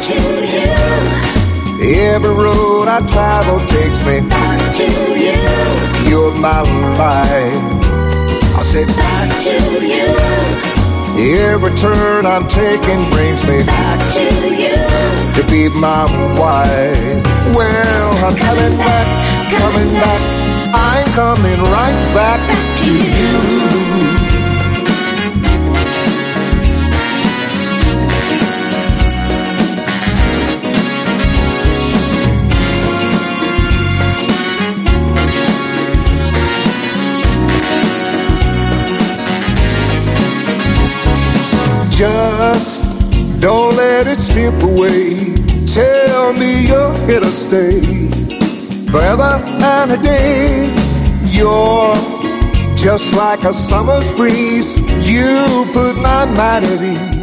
to you. Every road I travel takes me Back to you. You're my life. I said Back to you. every turn I'm taking brings me Back to you. to be my wife. Well, I'm coming back, coming back. I'm coming right back to you. Just don't let it slip away. Tell me you're here to stay forever and a day. You're just like a summer's breeze. You put my mind at ease.